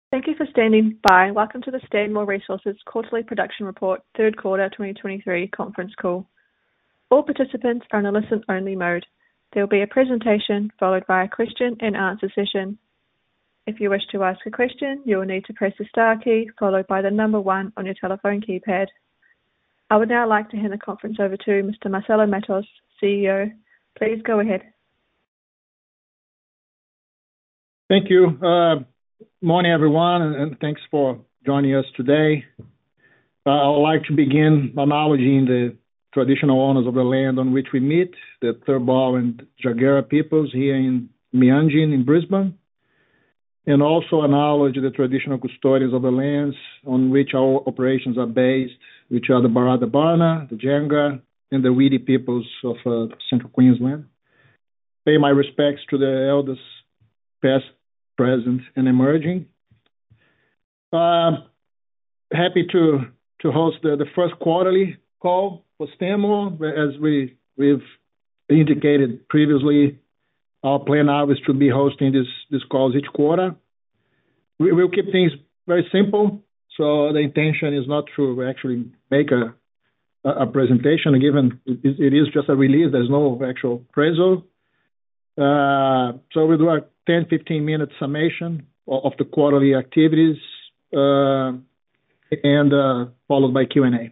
Thank you for standing by. Welcome to the Stanmore Resources Quarterly Production Report, third quarter 2023 conference call. All participants are in a listen-only mode. There will be a presentation followed by a question and answer session. If you wish to ask a question, you will need to press the star key followed by the number 1 on your telephone keypad. I would now like to hand the conference over to Mr. Marcelo Matos, CEO. Please go ahead. Thank you. Morning, everyone, and thanks for joining us today. I would like to begin acknowledging the traditional owners of the land on which we meet, the Turrbal and Jagera peoples here in Meanjin in Brisbane, and also acknowledge the traditional custodians of the lands on which our operations are based, which are the Barada Barna, the Jangga, and the Widi peoples of Central Queensland. Pay my respects to the elders, past, present, and emerging. Happy to host the first quarterly call for Stanmore. As we've indicated previously, our plan now is to be hosting this calls each quarter. We'll keep things very simple, so the intention is not to actually make a presentation, given it is just a release. There's no actual appraisal. So we'll do a 10-15 minute summation of the quarterly activities, and followed by Q&A.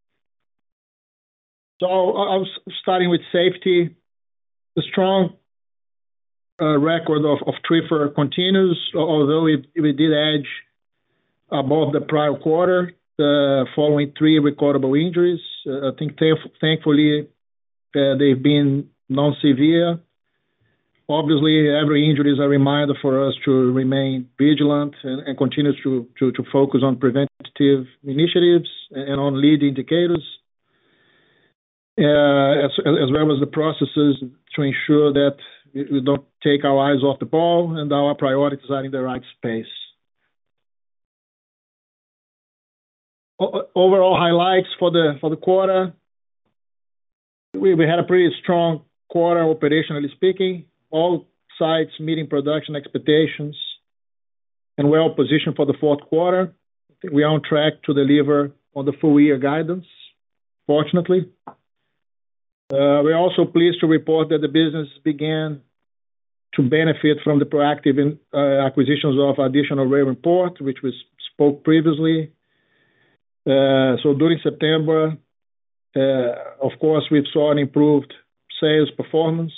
So I was starting with safety. The strong record of TRIFR continues, although we did edge above the prior quarter, following 3 recordable injuries. I think thankfully they've been non-severe. Obviously, every injury is a reminder for us to remain vigilant and continue to focus on preventative initiatives and on lead indicators, as well as the processes to ensure that we don't take our eyes off the ball and our priorities are in the right space. Overall highlights for the quarter. We had a pretty strong quarter, operationally speaking. All sites meeting production expectations and well positioned for the fourth quarter. I think we are on track to deliver on the full year guidance, fortunately. We're also pleased to report that the business began to benefit from the proactive acquisitions of additional rail and port, which we spoke previously. So during September, of course, we saw an improved sales performance.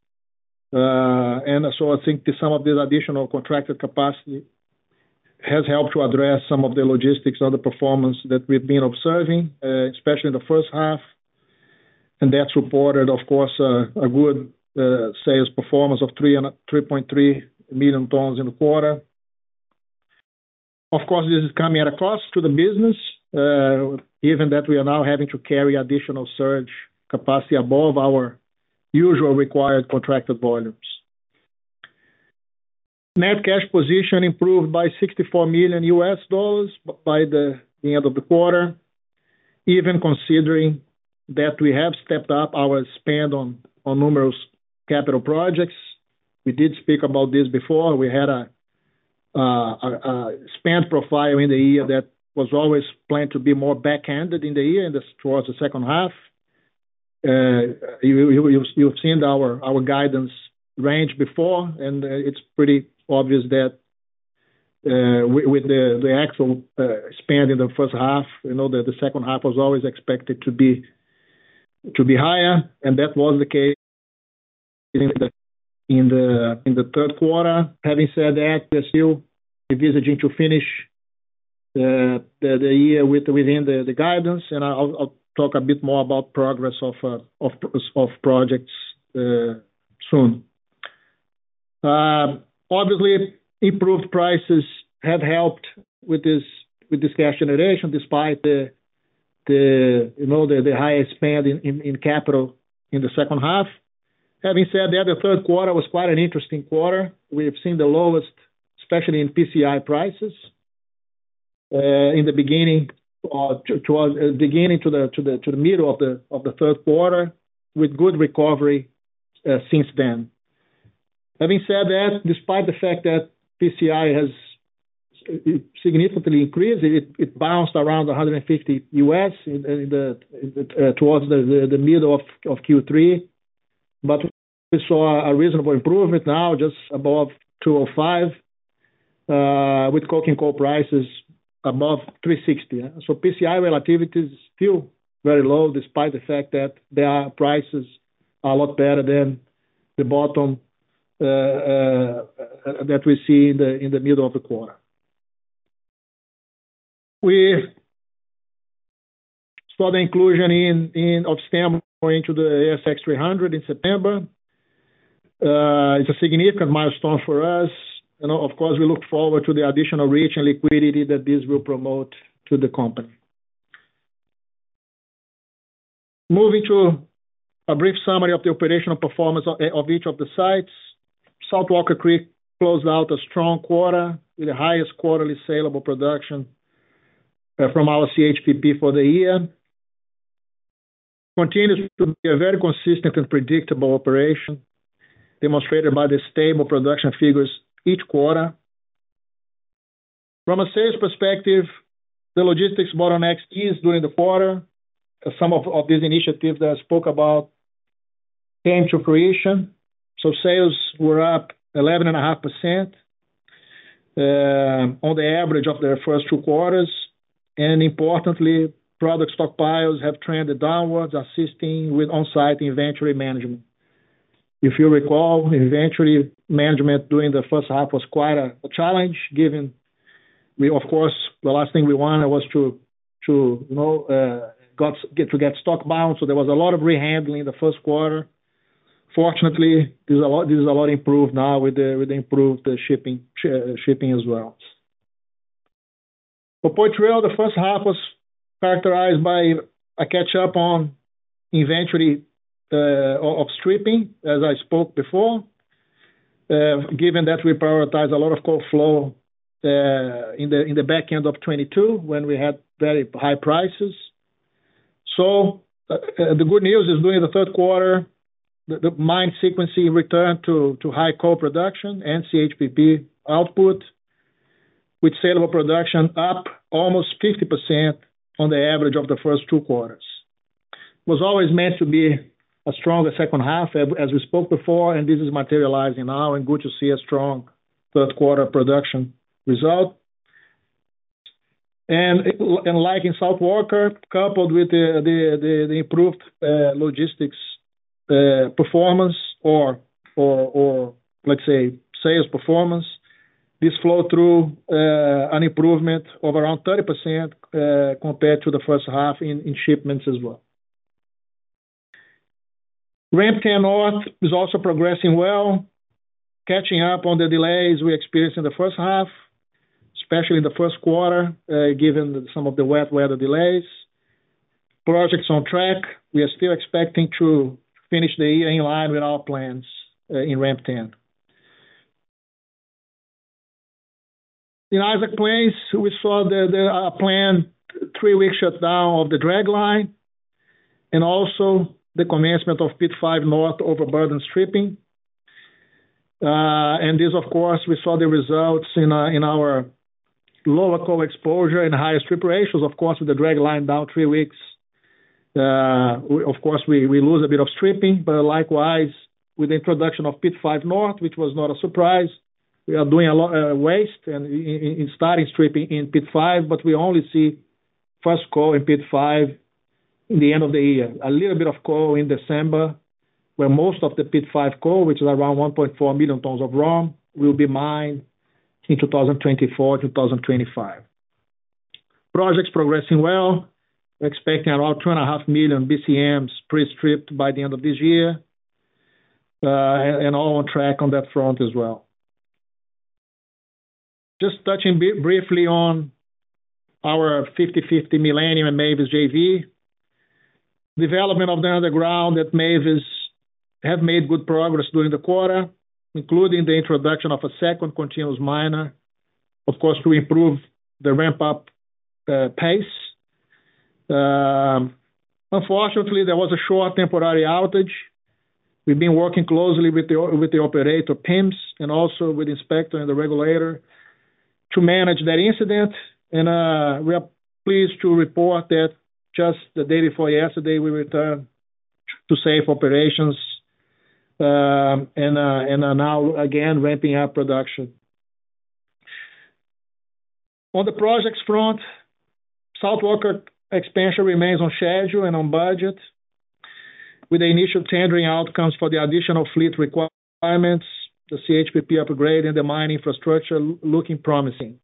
And so I think some of this additional contracted capacity has helped to address some of the logistics of the performance that we've been observing, especially in the first half. And that supported, of course, a good sales performance of 3.3 million tons in the quarter. Of course, this is coming at a cost to the business, given that we are now having to carry additional surge capacity above our usual required contracted volumes. Net cash position improved by $64 million by the end of the quarter, even considering that we have stepped up our spend on numerous capital projects. We did speak about this before. We had a spend profile in the year that was always planned to be more back-ended in the year towards the second half. You've seen our guidance range before, and it's pretty obvious that with the actual spend in the first half, that the second half was always expected to be higher, and that was the case in the third quarter. Having said that, we're still envisaging to finish the year within the guidance, and I'll talk a bit more about progress of projects soon. Obviously, improved prices have helped with this cash generation, despite the highest spend in capital in the second half. Having said that, the third quarter was quite an interesting quarter. We have seen the lowest, especially in PCI prices, in the beginning to the middle of the third quarter, with good recovery since then. Having said that, despite the fact that PCI has significantly increased. It bounced around $150 towards the middle of Q3, but we saw a reasonable improvement now, just above $205, with coking coal prices above $360. So PCI relativity is still very low, despite the fact that their prices are a lot better than the bottom that we see in the middle of the quarter. We saw the inclusion of Stanmore into the ASX 300 in September. It's a significant milestone for us. Of course, we look forward to the additional reach and liquidity that this will promote to the company. Moving to a brief summary of the operational performance of each of the sites. South Walker Creek closed out a strong quarter with the highest quarterly saleable production from our CHPP for the year. Continues to be a very consistent and predictable operation, demonstrated by the stable production figures each quarter. From a sales perspective, the logistics bottlenecks eased during the quarter. Some of these initiatives that I spoke about came to fruition. So sales were up 11.5% on the average of the first two quarters. And importantly, product stockpiles have trended downwards, assisting with on-site inventory management. If you recall, inventory management during the first half was quite a challenge, given of course, the last thing we wanted was to get stock bound. So there was a lot of rehandling in the first quarter. Fortunately, this is a lot improved now with the improved shipping as well. For Poitrel, the first half was characterized by a catch-up on inventory of stripping, as I spoke before, given that we prioritize a lot of coal flow in the back end of 22 when we had very high prices. So the good news is during the third quarter, the mine sequencing returned to high coal production and CHPP output, with saleable production up almost 50% on the average of the first two quarters. It was always meant to be a stronger second half, as we spoke before, and this is materializing now, and good to see a strong third quarter production result. And like in South Walker, coupled with the improved logistics performance or let's say sales performance, this flowed through an improvement of around 30% compared to the first half in shipments as well. Ramp 10 North is also progressing well, catching up on the delays we experienced in the first half, especially in the first quarter, given some of the wet weather delays. Project's on track. We are still expecting to finish the year in line with our plans in Ramp 10. In Isaac Plains, we saw the planned 3-week shutdown of the dragline and also the commencement of Pit 5 North overburden stripping. And this, of course, we saw the results in our lower coal exposure and higher strip ratios. Of course, with the dragline down 3 weeks, we lose a bit of stripping, but likewise, with the introduction of Pit 5 North, which was not a surprise, we are doing a lot waste and in starting stripping in Pit 5, but we only see first coal in Pit 5 in the end of the year. A little bit of coal in December, where most of the Pit 5 coal, which is around 1.4 million tons of ROM, will be mined in 2024, 2025. Project's progressing well. We're expecting around 2.5 million BCMs pre-stripped by the end of this year, and all on track on that front as well. Just touching briefly on our 50/50 Millennium and Mavis JV. Development of the underground at Mavis have made good progress during the quarter, including the introduction of a second continuous miner, of course, to improve the ramp-up pace. Unfortunately, there was a short temporary outage. We've been working closely with the operator, PIMS, and also with the inspector and the regulator to manage that incident, and we are pleased to report that just the day before yesterday, we returned to safe operations, and are now again ramping up production. On the projects front, South Walker expansion remains on schedule and on budget, with the initial tendering outcomes for the additional fleet requirements, the CHPP upgrade, and the mine infrastructure looking promising.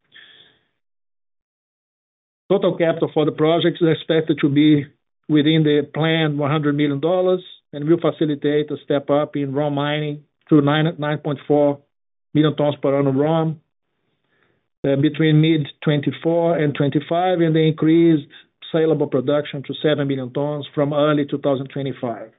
Total capital for the project is expected to be within the planned $100 million and will facilitate a step up in raw mining to 9.4 million tons per annum raw between mid-24 and 25, and the increased saleable production to 7 million tons from early 2025.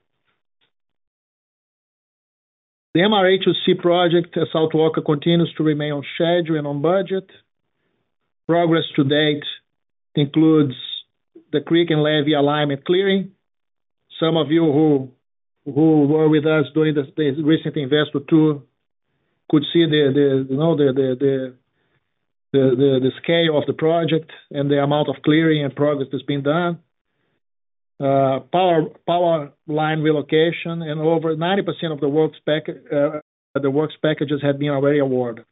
The MRA2C project at South Walker continues to remain on schedule and on budget. Progress to date includes the creek and levee alignment clearing. Some of you who were with us during the recent investor tour could see the scale of the project and the amount of clearing and progress that's been done. Power line relocation, and over 90% of the works packages have been already awarded.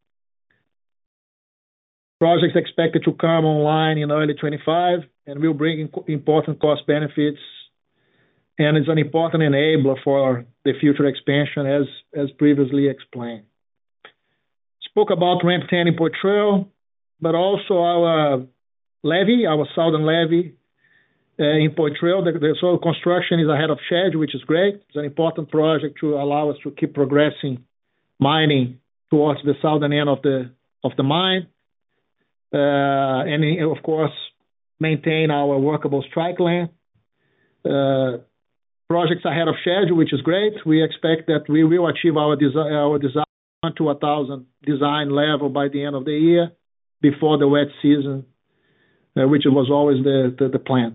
Projects expected to come online in early 25 and will bring important cost benefits, and is an important enabler for the future expansion, as previously explained. Spoke about Ramp 10 in Poitrel, but also our levee, our southern levee in Poitrel. The soil construction is ahead of schedule, which is great. It's an important project to allow us to keep progressing mining towards the southern end of the mine, and of course maintain our workable strike length. Projects ahead of schedule, which is great. We expect that we will achieve our design to 1,000 design level by the end of the year, before the wet season, which was always the plan.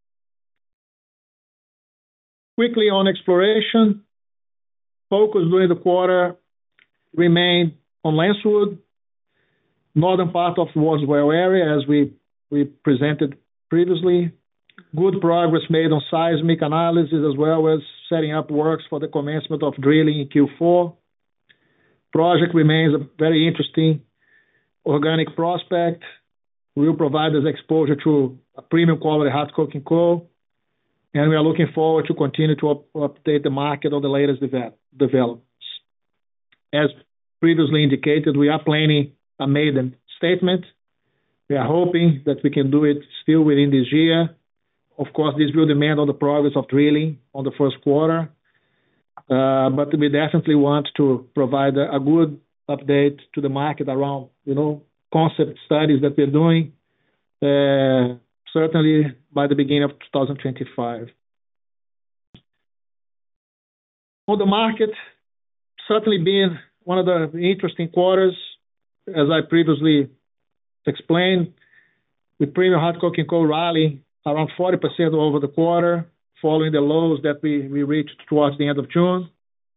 Quickly on exploration, focus during the quarter remained on Lancewood, northern part of Wards Well area, as we presented previously. Good progress made on seismic analysis, as well as setting up works for the commencement of drilling in Q4. Project remains a very interesting organic prospect. Will provide us exposure to a premium quality hard coking coal, and we are looking forward to continue to update the market on the latest developments. As previously indicated, we are planning a maiden statement. We are hoping that we can do it still within this year. Of course, this will depend on the progress of drilling on the first quarter, but we definitely want to provide a good update to the market around, concept studies that we're doing, certainly by the beginning of 2025. On the market, certainly been one of the interesting quarters, as I previously explained, with premium hard coking coal rally around 40% over the quarter, following the lows that we reached towards the end of June.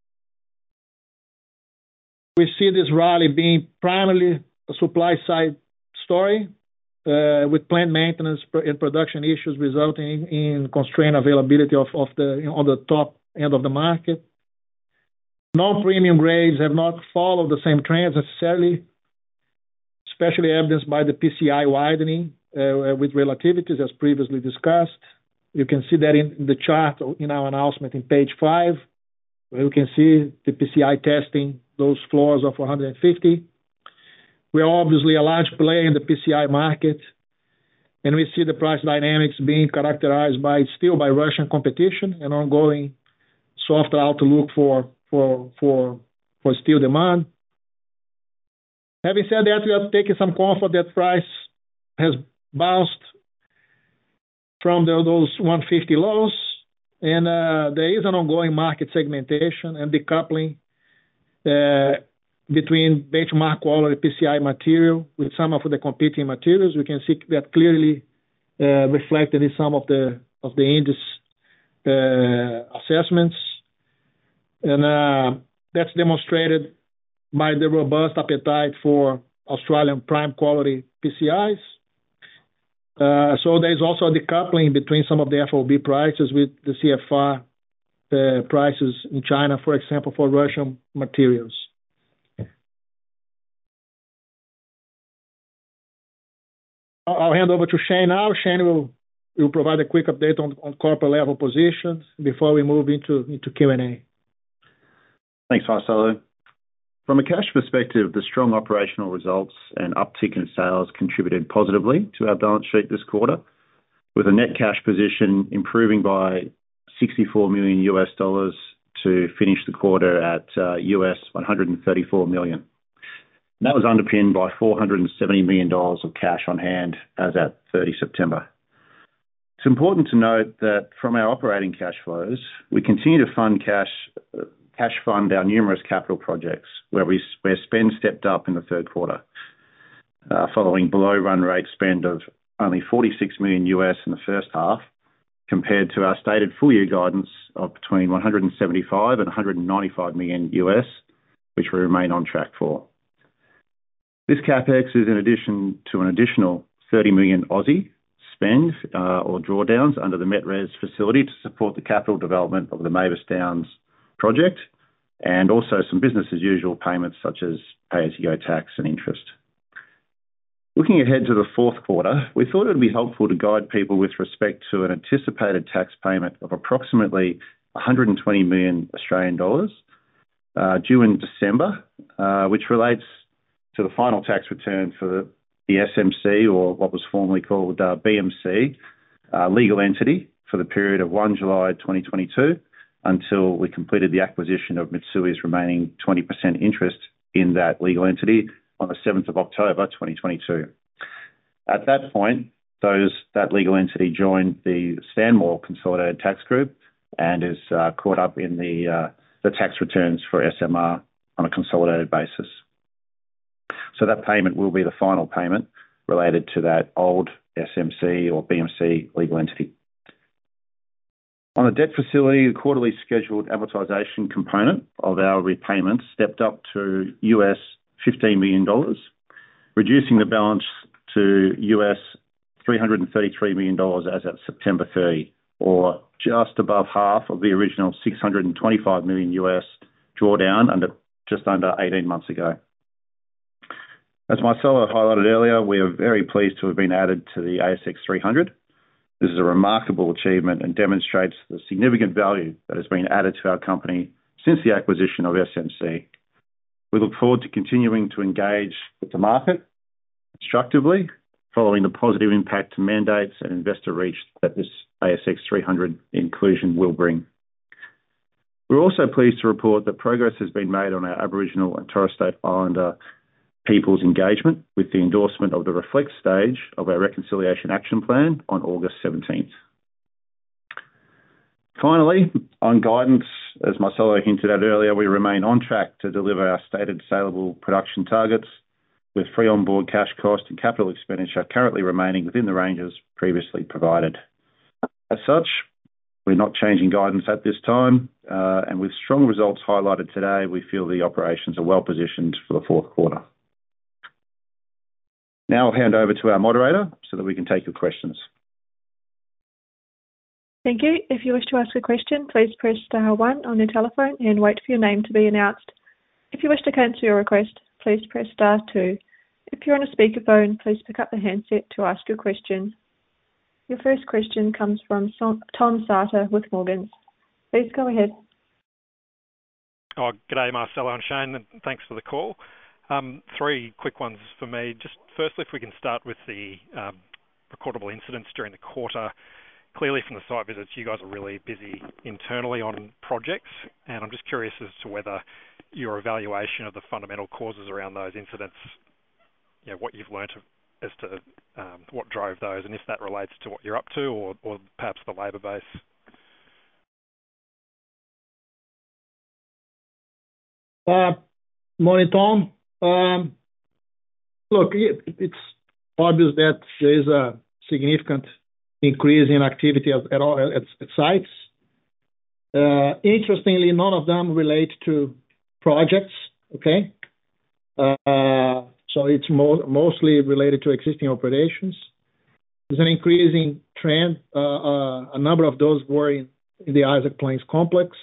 We see this rally being primarily a supply side story, with plant maintenance and production issues resulting in constrained availability on the top end of the market. Non-premium grades have not followed the same trends necessarily, especially evidenced by the PCI widening with relativities, as previously discussed. You can see that in the chart in our announcement in page 5, where you can see the PCI testing those floors of 150. We are obviously a large player in the PCI market, and we see the price dynamics being characterized still by Russian competition and ongoing soft outlook for steel demand. Having said that, we are taking some comfort that price has bounced from those 150 lows, and there is an ongoing market segmentation and decoupling between benchmark quality PCI material with some of the competing materials. We can see that clearly reflected in some of the index assessments, and that's demonstrated by the robust appetite for Australian prime quality PCIs. So there's also a decoupling between some of the FOB prices with the CFR prices in China, for example, for Russian materials. I'll hand over to Shane now. Shane will provide a quick update on corporate level positions before we move into Q&A. Thanks, Marcelo. From a cash perspective, the strong operational results and uptick in sales contributed positively to our balance sheet this quarter, with a net cash position improving by $64 million to finish the quarter at $134 million. And that was underpinned by $470 million of cash on hand as at 30 September. It's important to note that from our operating cash flows, we continue to cash fund our numerous capital projects, where spend stepped up in the third quarter, following below run rate spend of only $46 million in the first half, compared to our stated full year guidance of between $175 and $195 million, which we remain on track for. This CapEx is in addition to an additional 30 million spend or drawdowns under the MetRes facility to support the capital development of the Mavis Downs project, and also some business as usual payments such as pay-as-you-go tax and interest. Looking ahead to the fourth quarter, we thought it would be helpful to guide people with respect to an anticipated tax payment of approximately 120 million Australian dollars due in December, which relates to the final tax return for the SMC, or what was formerly called BMC, legal entity for the period of 1 July 2022 until we completed the acquisition of Mitsui's remaining 20% interest in that legal entity on the 7th of October 2022. At that point, that legal entity joined the Stanmore Consolidated Tax Group and is caught up in the tax returns for SMR on a consolidated basis. So that payment will be the final payment related to that old SMC or BMC legal entity. On the debt facility, the quarterly scheduled amortization component of our repayments stepped up to $15 million, reducing the balance to $333 million as at September 30, or just above half of the original $625 million drawdown just under 18 months ago. As Marcelo highlighted earlier, we are very pleased to have been added to the ASX 300. This is a remarkable achievement and demonstrates the significant value that has been added to our company since the acquisition of SMC. We look forward to continuing to engage with the market constructively, following the positive impact to mandates and investor reach that this ASX 300 inclusion will bring. We're also pleased to report that progress has been made on our Aboriginal and Torres Strait Islander people's engagement with the endorsement of the Reflect stage of our Reconciliation Action Plan on August 17th. Finally, on guidance, as Marcelo hinted at earlier, we remain on track to deliver our stated saleable production targets, with free on-board cash cost and capital expenditure currently remaining within the ranges previously provided. As such, we're not changing guidance at this time, and with strong results highlighted today, we feel the operations are well positioned for the fourth quarter. Now I'll hand over to our moderator so that we can take your questions. Thank you. If you wish to ask a question, please press star one on your telephone and wait for your name to be announced. If you wish to cancel your request, please press star two. If you're on a speakerphone, please pick up the handset to ask your question. Your first question comes from Tom Sartor with Morgans. Please go ahead. G'day, Marcelo and Shane, and thanks for the call. Three quick ones for me. Just firstly, if we can start with the recordable incidents during the quarter. Clearly from the site visits, you guys are really busy internally on projects, and I'm just curious as to whether your evaluation of the fundamental causes around those incidents, what you've learnt as to what drove those, and if that relates to what you're up to or perhaps the labour base. Morning, Tom. Look, it's obvious that there is a significant increase in activity at all sites. Interestingly, none of them relate to projects. Okay, so it's mostly related to existing operations. There's an increasing trend. A number of those were in the Isaac Plains complex.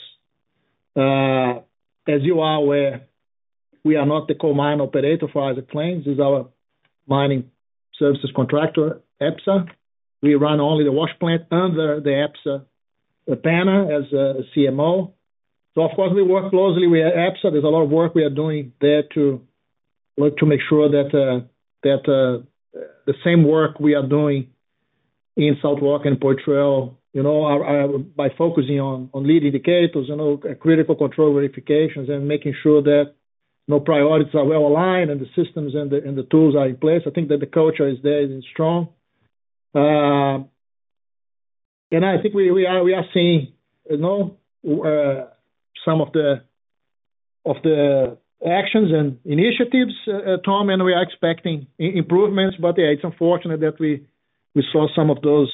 As you are aware, we are not the coal mine operator for Isaac Plains. This is our mining services contractor, EPSA. We run only the wash plant under the EPSA banner as a CMO. So, of course, we work closely with EPSA. There's a lot of work we are doing there to make sure that the same work we are doing in South Walker and Poitrel, by focusing on lead indicators, critical control verifications, and making sure that priorities are well aligned and the systems and the tools are in place. I think that the culture is there and strong. And I think we are seeing, some of the actions and initiatives, Tom, and we are expecting improvements. But yeah, it's unfortunate that we saw some of those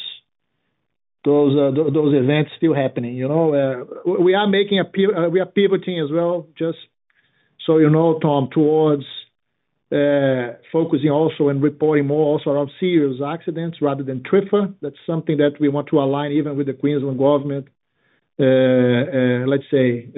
events still happening. We are pivoting as well, just so you know, Tom, towards focusing also and reporting more also around serious accidents rather than TRIFR. That's something that we want to align even with the Queensland government. Let's say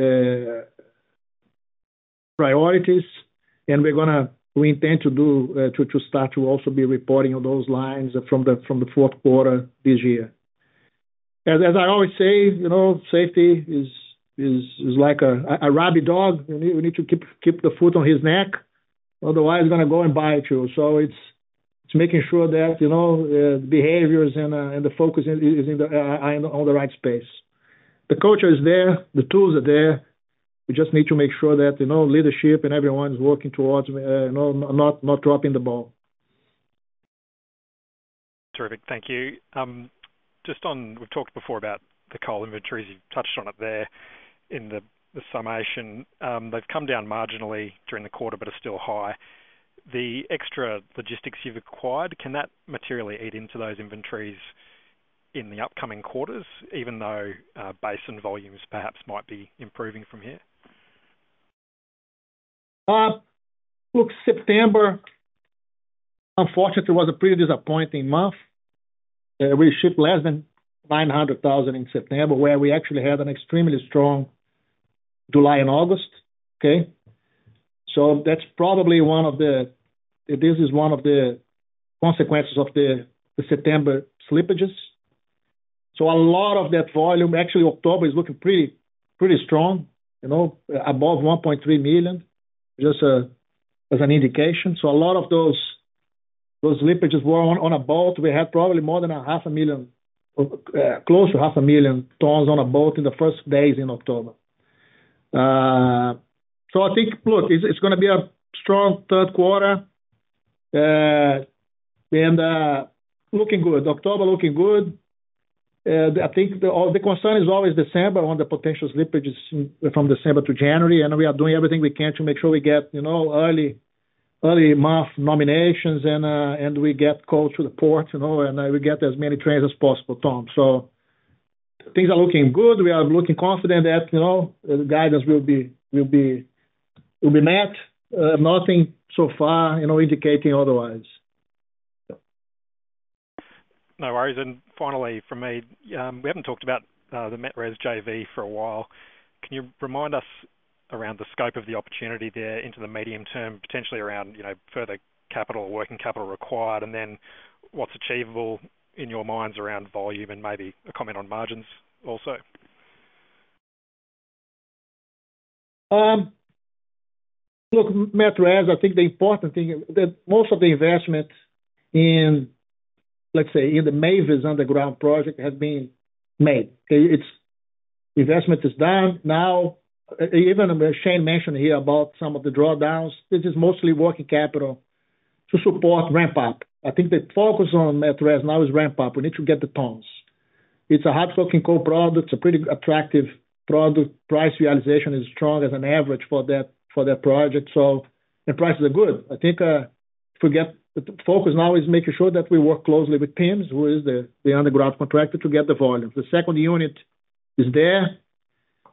priorities, and we intend to start to also be reporting on those lines from the fourth quarter this year. As I always say, safety is like a rabid dog. We need to keep the foot on his neck, otherwise he's going to go and bite you. So it's making sure that behaviors and the focus is on the right space. The culture is there, the tools are there. We just need to make sure that leadership and everyone is working towards not dropping the ball. Terrific, thank you. We've talked before about the coal inventories. You've touched on it there in the summation. They've come down marginally during the quarter, but are still high. The extra logistics you've acquired, can that materially eat into those inventories in the upcoming quarters, even though basin volumes perhaps might be improving from here? Look, September, unfortunately, was a pretty disappointing month. We shipped less than 900,000 in September, where we actually had an extremely strong July and August. Okay, so that's probably one of the consequences of the September slippages. So a lot of that volume, actually October is looking pretty strong, above 1.3 million, just as an indication. So a lot of those slippages were on a boat. We had probably more than 500,000, close to 500,000 tons on a boat in the first days in October. So I think, look, it's going to be a strong third quarter, and looking good. October looking good. I think the concern is always December on the potential slippages from December to January, and we are doing everything we can to make sure we get early month nominations and we get coal to the port, and we get as many trains as possible, Tom. So things are looking good. We are looking confident that the guidance will be met. Nothing so far indicating otherwise. No worries. And finally, from me, we haven't talked about the MetRes JV for a while. Can you remind us around the scope of the opportunity there into the medium term, potentially around further capital or working capital required, and then what's achievable in your minds around volume, and maybe a comment on margins also? Look, MetRes, I think the important thing that most of the investment in, let's say, in the Mavis underground project has been made. Okay? Investment is done now. Even Shane mentioned here about some of the drawdowns. This is mostly working capital to support ramp up. I think the focus on MetRes now is ramp up. We need to get the tons. It's a hard coking coal product. It's a pretty attractive product. Price realization is strong as an average for that project. So the prices are good. I think the focus now is making sure that we work closely with PIMS, who is the underground contractor, to get the volume. The second unit is there.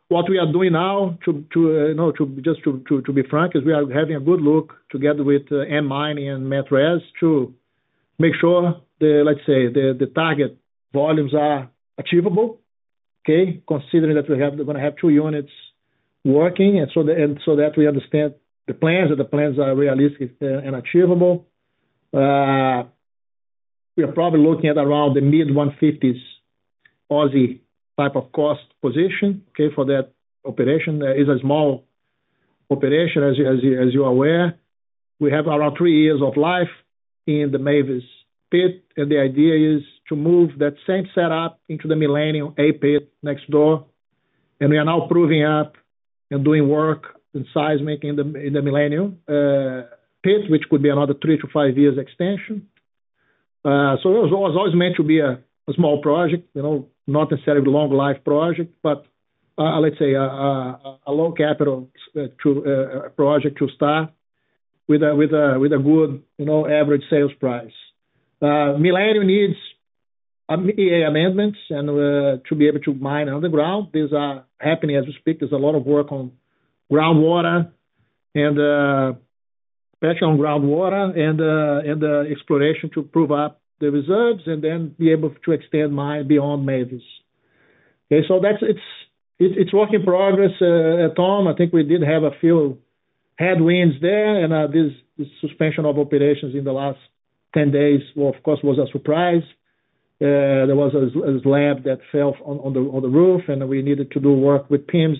what we are doing now, to be frank, is we are having a good look together with M Mining and MetRes to make sure the target volumes are achievable, okay? Considering that we're going to have 2 units working, and so that we understand the plans, that the plans are realistic and achievable. We are probably looking at around the mid-150s Aussie type of cost position, okay, for that operation. It's a small operation, as you are aware. We have around 3 years of life in the Mavis pit, and the idea is to move that same setup into the Millennium A pit next door. And we are now proving up and doing work in seismic in the Millennium pit, which could be another 3 to 5 years extension. So it was always meant to be a small project, not necessarily a long life project, but let's say a low capital project to start with a good average sales price. Millennium needs EA amendments and to be able to mine underground. These are happening as we speak. There's a lot of work on groundwater and especially on groundwater and exploration to prove up the reserves and then be able to extend mine beyond Mavis. Okay, so it's work in progress, Tom. I think we did have a few headwinds there, and this suspension of operations in the last 10 days, well, of course, was a surprise. There was a slab that fell on the roof, and we needed to do work with PIMS,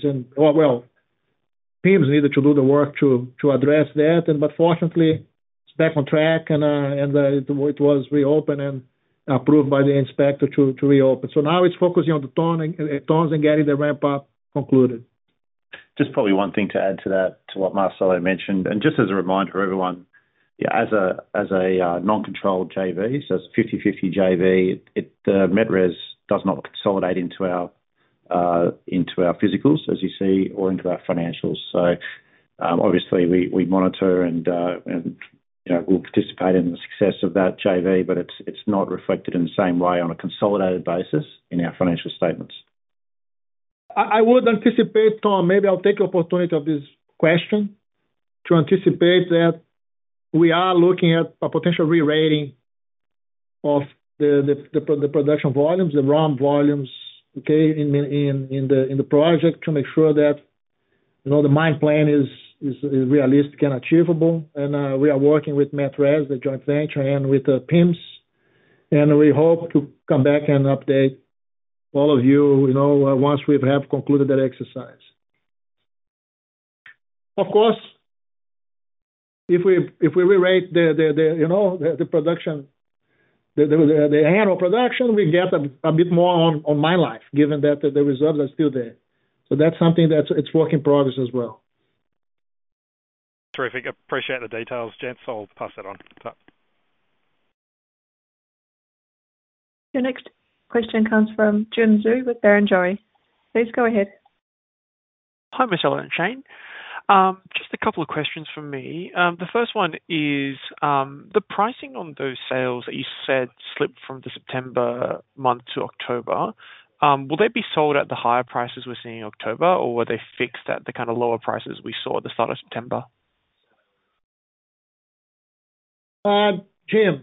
PIMS needed to do the work to address that, but fortunately, it's back on track, and it was reopened and approved by the inspector to reopen. So now it's focusing on the tons and getting the ramp up concluded. Just probably one thing to add to that, to what Marcelo mentioned, and just as a reminder for everyone, as a non-controlled JV, so it's a 50/50 JV, the MetRes does not consolidate into our physicals, as you see, or into our financials. So obviously we monitor and we'll participate in the success of that JV, but it's not reflected in the same way on a consolidated basis in our financial statements. I would anticipate, Tom, maybe I'll take the opportunity of this question to anticipate that we are looking at a potential re-rating of the production volumes, the ROM volumes, okay, in the project to make sure that the mine plan is realistic and achievable. And we are working with MetRes, the joint venture, and with PIMS, and we hope to come back and update all of you, once we have concluded that exercise. Of course, if we re-rate the production, the annual production, we get a bit more on mine life, given that the reserves are still there. So that's something it's work in progress as well. Terrific. Appreciate the details, gents. I'll pass that on. Your next question comes from Jim Zhu with Barrenjoey. Please go ahead. Hi, Marcelo and Shane. Just a couple of questions from me. The first one is the pricing on those sales that you said slipped from the September month to October. Will they be sold at the higher prices we're seeing in October, or were they fixed at the kind of lower prices we saw at the start of September? Jim,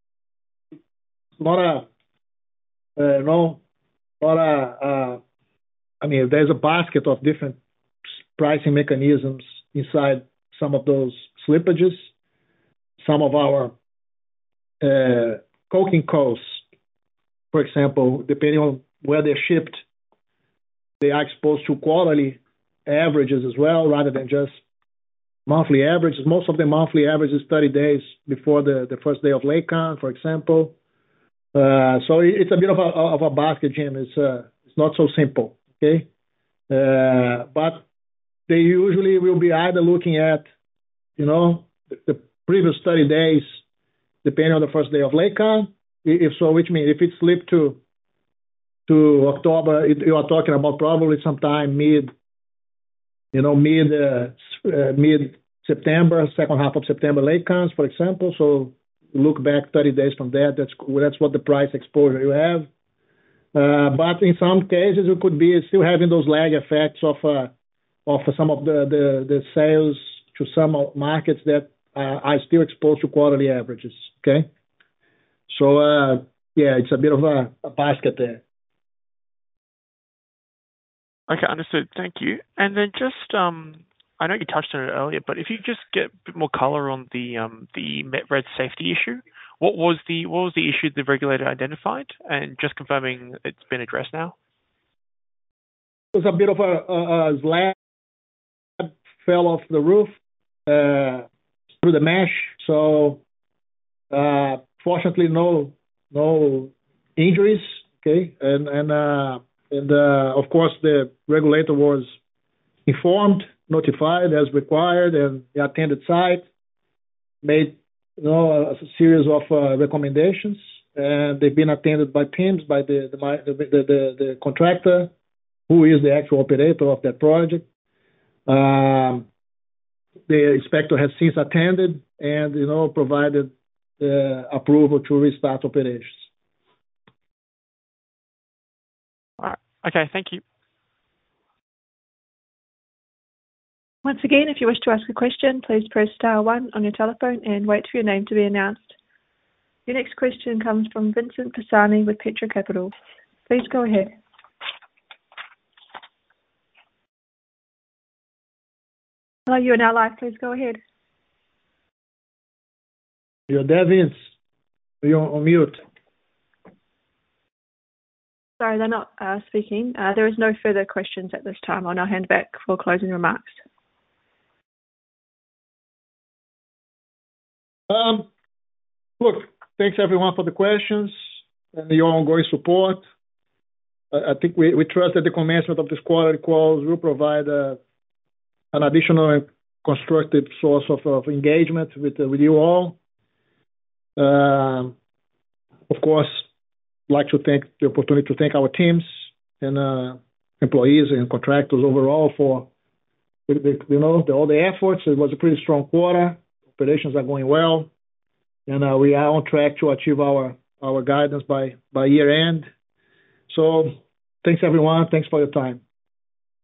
there's a basket of different pricing mechanisms inside some of those slippages. Some of our coking costs, for example, depending on where they're shipped, they are exposed to quarterly averages as well, rather than just monthly averages. Most of the monthly average is 30 days before the first day of lay count, for example. So it's a bit of a basket, Jim. It's not so simple, okay? But they usually will be either looking at, the previous 30 days, depending on the first day of lay count. Which means if it slipped to October, you are talking about probably sometime mid-September, second half of September lay counts, for example. So look back 30 days from that. That's what the price exposure you have. But in some cases, we could be still having those lag effects of some of the sales to some markets that are still exposed to quarterly averages. Okay? So, yeah, it's a bit of a basket there. Okay, understood. Thank you. And then just, I know you touched on it earlier, but if you just get a bit more color on the Met-Red safety issue, what was the issue the regulator identified? And just confirming it's been addressed now? It was a bit of a slab fell off the roof through the mesh. So, fortunately, no injuries. Okay, and of course the regulator was informed, notified as required, and they attended site, made a series of recommendations, and they've been attended by teams, by the contractor, who is the actual operator of that project. The inspector has since attended and provided approval to restart operations. All right. Okay, thank you. Once again, if you wish to ask a question, please press star 1 on your telephone and wait for your name to be announced. Your next question comes from Vincent Pisani with Petra Capital. Please go ahead. Hello, you are now live. Please go ahead. You're there, Vince. You're on mute. Sorry, they're not speaking. There is no further questions at this time. I'll now hand back for closing remarks. Look, thanks everyone for the questions and your ongoing support. I think we trust that the commencement of this quarterly calls will provide an additional and constructive source of engagement with you all. Of course, I'd like to take the opportunity to thank our teams and employees and contractors overall for all the efforts. It was a pretty strong quarter. Operations are going well, and we are on track to achieve our guidance by year end. So thanks everyone. Thanks for your time.